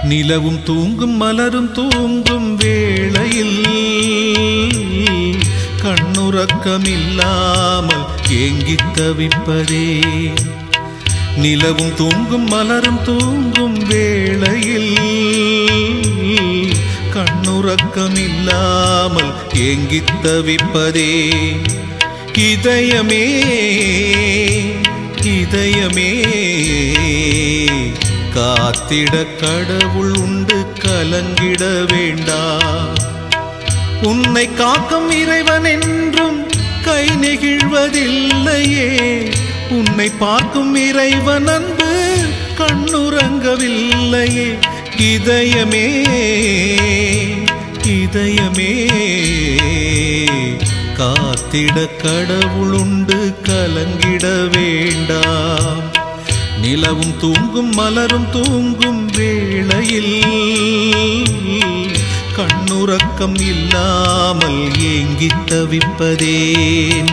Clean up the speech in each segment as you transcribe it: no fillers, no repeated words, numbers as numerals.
நிலவும் தூங்கும் மலரும் தூங்கும் வேளையில் கண்ணுறக்கமில்லாமல் ஏங்கித் தவிப்பதே. நிலவும் தூங்கும் மலரும் தூங்கும் வேளையில் கண்ணுறக்கமில்லாமல் ஏங்கித் தவிப்பதே. இதயமே இதயமே காத்திட கடவுள் உண்டு, கலங்கிட வேண்டாம். உன்னை காக்கும் இறைவன் என்றும் கை நெகிழ்வதில்லையே. உன்னை பார்க்கும் இறைவன் அன்பு கண்ணுறங்கவில்லையே. இதயமே இதயமே காத்திட கடவுள் உண்டு, கலங்கிட வேண்டாம். நிலவும் தூங்கும் மலரும் தூங்கும் வேளையில் கண்ணுறக்கம் இல்லாமல் ஏங்கித் தவிப்பதேன்.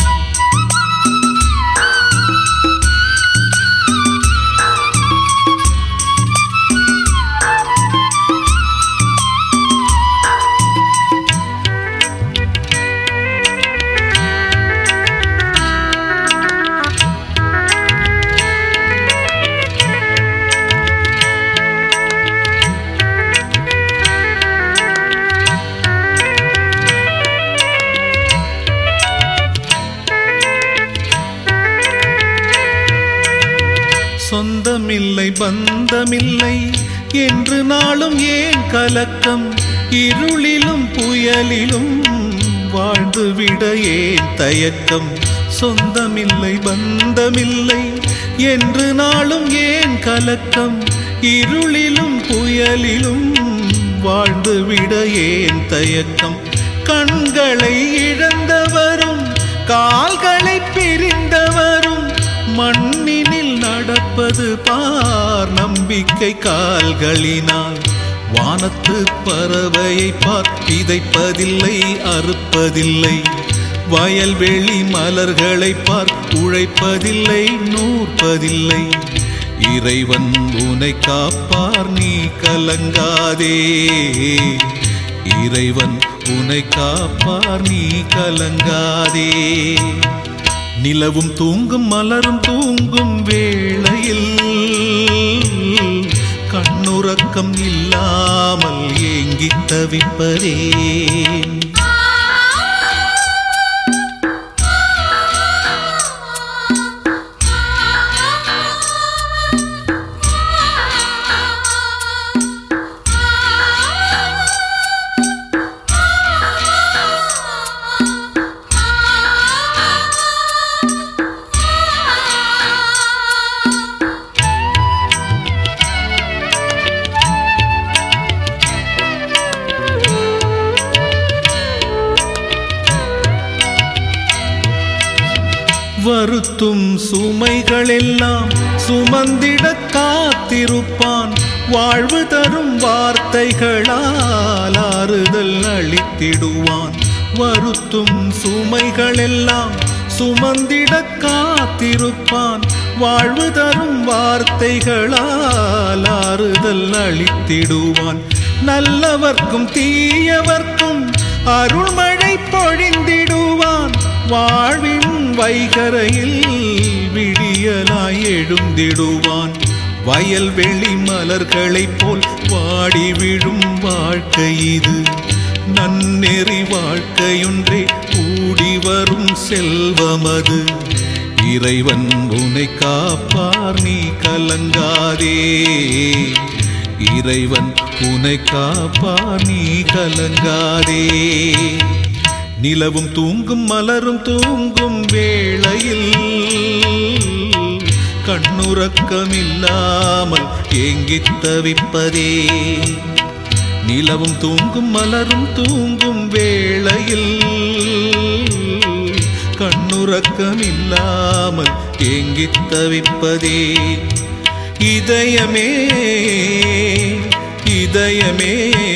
சொந்தமில்லை பந்தமில்லை என்று நாளும் ஏன் கலக்கம்? இருளிலும் புயலிலும் வாழ்ந்துவிட ஏன் தயக்கம்? சொந்தமில்லை பந்தமில்லை என்று நாளும் ஏன் கலக்கம்? இருளிலும் புயலிலும் வாழ்ந்துவிட ஏன் தயக்கம்? கண்களை இழந்தவரும் கால்களை பிரிந்தவரும் மண்ணினில் நடப்பது பார் நம்பிக்கை கால்களினால். வானத்து பறவையை பார், விதைப்பதில்லை அறுப்பதில்லை. வயல்வெளி மலர்களை பார், உழைப்பதில்லை நூற்பதில்லை. இறைவன் உன்னை காப்பார், நீ கலங்காதே. இறைவன் உன்னை காப்பார், நீ கலங்காதே. நிலவும் தூங்கும் மலரும் தூங்கும் வேளையில் கண்ணுறக்கம் இல்லாமல் ஏங்கித் தவிப்பதேன். வருத்தும் சுமைகளெல்லாம் சுமந்திட காத்திருப்பான். வாழ்வு தரும் வார்த்தைகளால் ஆறுதல் அளித்திடுவான். வருத்தும் சுமைகளெல்லாம் சுமந்திட காத்திருப்பான். வாழ்வு தரும் வார்த்தைகளால் ஆறுதல் அளித்திடுவான். நல்லவர்க்கும் தீயவர்க்கும் அருள்மழை பொழிந்திடுவான். வாழ்வின் வைகரையில் விடியலாய் எழுந்திடுவான். வயல்வெளி மலர்களைப் போல் வாடி விழும் வாழ்க்கை இது. நன்னெறி வாழ்க்கையொன்றே கூடி வரும் செல்வமது. இறைவன் உன்னை காப்பார், நீ கலங்காதே. இறைவன் உன்னை காப்பார், நீ கலங்காதே. நிலவும் தூங்கும் மலரும் தூங்கும் வேளையில் கண்ணுறக்கமில்லாமல் ஏங்கித் தவிப்பதே. நிலவும் தூங்கும் மலரும் தூங்கும் வேளையில் கண்ணுறக்கமில்லாமல் ஏங்கித் தவிப்பதே. இதயமே இதயமே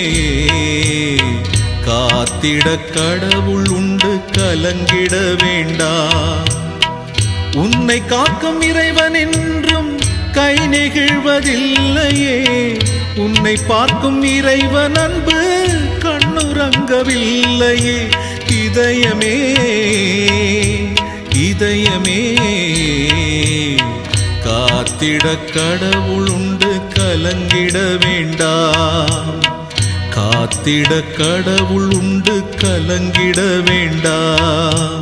காத்திட கடவுள் உண்டு, கலங்கிட வேண்டாம். உன்னை காக்கும் இறைவன் என்றும் கை நெகிழ்வதில்லையே. உன்னை பார்க்கும் இறைவன் அன்பு கண்ணுறங்கவில்லையே. இதயமே இதயமே காத்திட கடவுள் உண்டு, கலங்கிட வேண்டாம். காத்திட கடவுள் உண்டு, கலங்கிட வேண்டாம்.